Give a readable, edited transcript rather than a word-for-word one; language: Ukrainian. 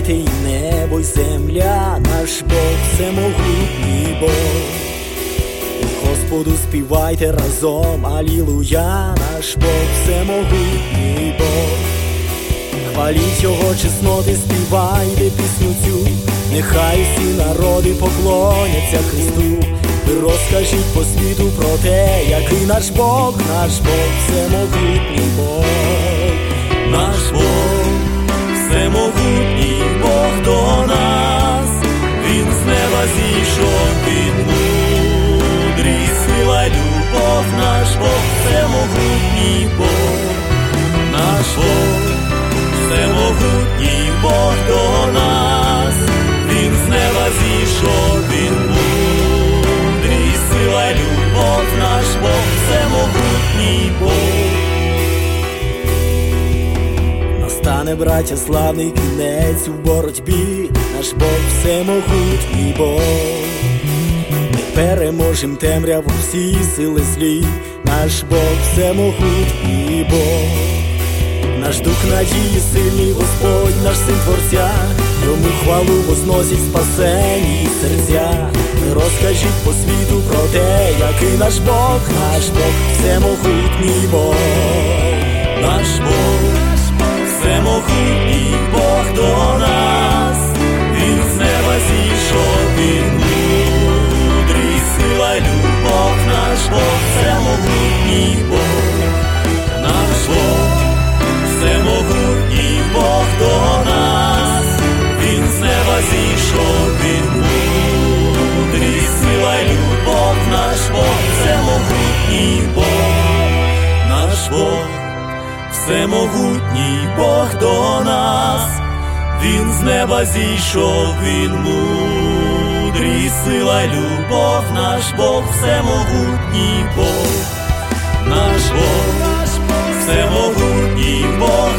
співайте і небо, й земля, наш Бог всемогутній Бог. Господу співайте разом, алілуя, наш Бог всемогутній Бог. Хваліть Його чесноти, співайте пісню цю, нехай всі народи поклоняться Христу. Ви розкажіть по світу про те, який наш Бог всемогутній Бог. Наш Бог всемогутній Бог до нас, Він з неба зійшов, Він мудрий, сила, любов. Наш Бог всемогутній Бог, наш Бог всемогутній Бог до нас, Він з неба зійшов, Він мудрий, сила, любов. Наш Бог всемогутній Бог. Настане, браття, славний кінець у боротьбі, наш Бог всемогутній Бог. Ми переможем темряву, всі сили злі, наш Бог всемогутній Бог. Наш дух надії сильний Господь, наш Син Творця, Йому хвалу возносять спасені серця. Ви розкажіть по світу про те, який наш Бог всемогутній Бог. Наш Бог всемогутній Бог до нас, Він з неба зійшов, Він мудрий, сила, любов. Наш Бог всемогутній Бог, наш Бог всемогутній Бог до нас, Він з неба зійшов, Він мудрий, сила, любов. Наш Бог всемогутній Бог, наш Бог всемогутній Бог до нас, Він з неба зійшов, Він мудрий, сила, любов. Наш Бог всемогутній Бог, наш Бог всемогутній Бог